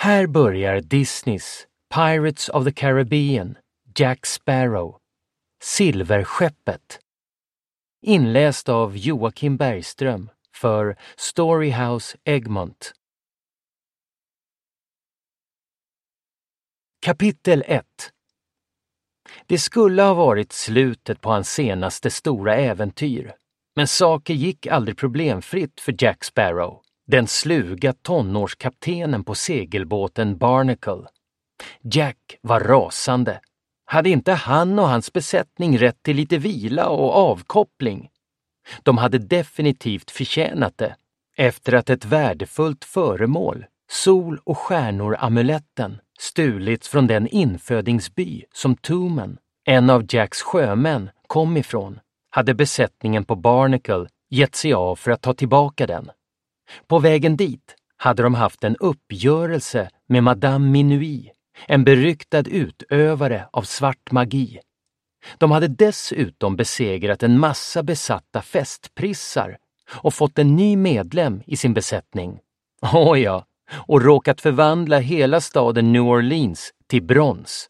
Här börjar Disneys Pirates of the Caribbean, Jack Sparrow, Silverskeppet. Inläst av Joakim Bergström för Storyhouse Egmont. Kapitel 1. Det skulle ha varit slutet på hans senaste stora äventyr, men saker gick aldrig problemfritt för Jack Sparrow, den sluga tonårskaptenen på segelbåten Barnacle. Jack var rasande. Hade inte han och hans besättning rätt till lite vila och avkoppling? De hade definitivt förtjänat det, efter att ett värdefullt föremål, sol- och stjärnor-amuletten, stulits från den infödingsby som Tooman, en av Jacks sjömän, kom ifrån, hade besättningen på Barnacle gett sig av för att ta tillbaka den. På vägen dit hade de haft en uppgörelse med Madame Minuit, en beryktad utövare av svart magi. De hade dessutom besegrat en massa besatta festprissar och fått en ny medlem i sin besättning. Ja, och råkat förvandla hela staden New Orleans till brons.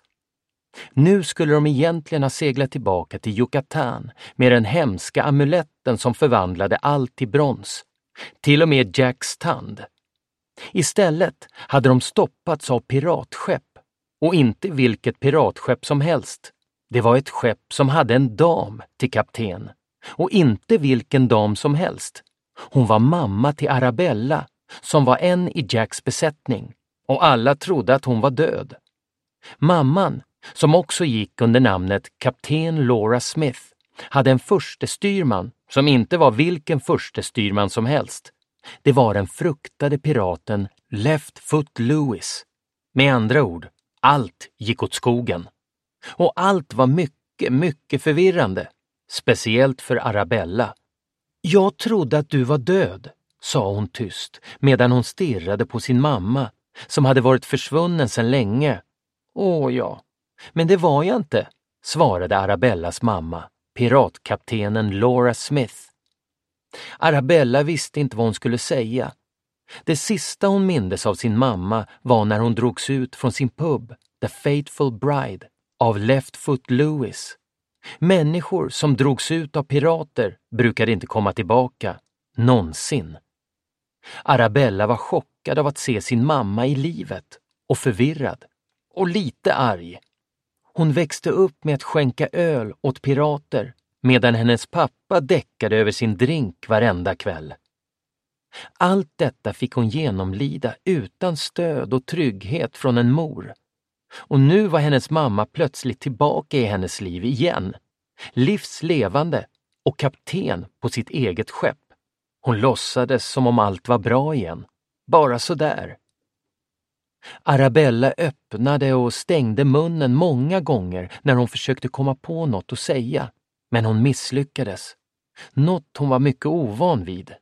Nu skulle de egentligen ha seglat tillbaka till Yucatan med den hemska amuletten som förvandlade allt till brons. Till och med Jacks tand. Istället hade de stoppats av piratskepp, och inte vilket piratskepp som helst. Det var ett skepp som hade en dam till kapten, och inte vilken dam som helst. Hon var mamma till Arabella, som var en i Jacks besättning, och alla trodde att hon var död. Mamman, som också gick under namnet kapten Laura Smith, hade en förstestyrman som inte var vilken förstestyrman som helst. Det var den fruktade piraten Left Foot Lewis. Med andra ord, allt gick åt skogen. Och allt var mycket förvirrande, speciellt för Arabella. Jag trodde att du var död, sa hon tyst medan hon stirrade på sin mamma, som hade varit försvunnen sedan länge. Åh ja, men det var jag inte, svarade Arabellas mamma, piratkaptenen Laura Smith. Arabella visste inte vad hon skulle säga. Det sista hon mindes av sin mamma var när hon drogs ut från sin pub, The Faithful Bride, av Left Foot Lewis. Människor som drogs ut av pirater brukade inte komma tillbaka, någonsin. Arabella var chockad av att se sin mamma i livet, och förvirrad, och lite arg. Hon växte upp med att skänka öl åt pirater, medan hennes pappa däckade över sin drink varenda kväll. Allt detta fick hon genomlida utan stöd och trygghet från en mor. Och nu var hennes mamma plötsligt tillbaka i hennes liv igen, livslevande och kapten på sitt eget skepp. Hon låtsades som om allt var bra igen, bara så där. Arabella öppnade och stängde munnen många gånger när hon försökte komma på något att säga, men hon misslyckades. Något hon var mycket ovan vid.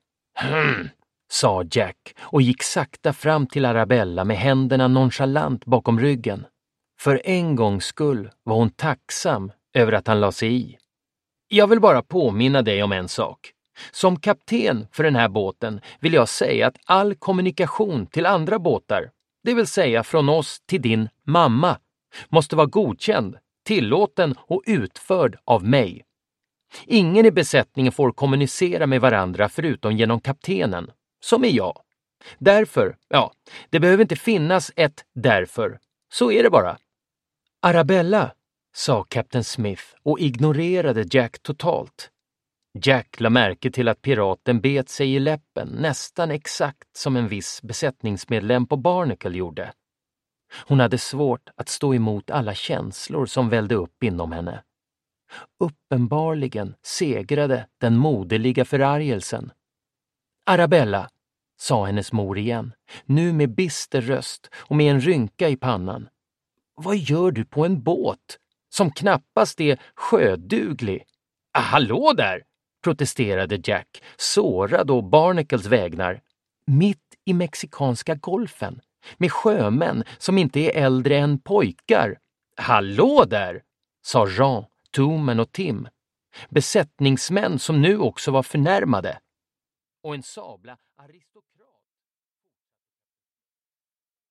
Sa Jack och gick sakta fram till Arabella med händerna nonchalant bakom ryggen. För en gångs skull var hon tacksam över att han la sig i. Jag vill bara påminna dig om en sak. Som kapten för den här båten vill jag säga att all kommunikation till andra båtar, det vill säga från oss till din mamma, måste vara godkänd, tillåten och utförd av mig. Ingen i besättningen får kommunicera med varandra förutom genom kaptenen, som är jag. Därför, det behöver inte finnas ett därför. Så är det bara. Arabella, sa Captain Smith och ignorerade Jack totalt. Jack la märke till att piraten bet sig i läppen nästan exakt som en viss besättningsmedlem på Barnacle gjorde. Hon hade svårt att stå emot alla känslor som vällde upp inom henne. Uppenbarligen segrade den moderliga förargelsen. Arabella, sa hennes mor igen, nu med bister röst och med en rynka i pannan. Vad gör du på en båt som knappast är sjöduglig? Hallå där, protesterade Jack, sårad å Barnacles vägnar. Mitt i mexikanska golfen, med sjömän som inte är äldre än pojkar. Hallå där, sa Jean, Tooman och Tim. Besättningsmän som nu också var förnärmade. Och en sabla aristokrat.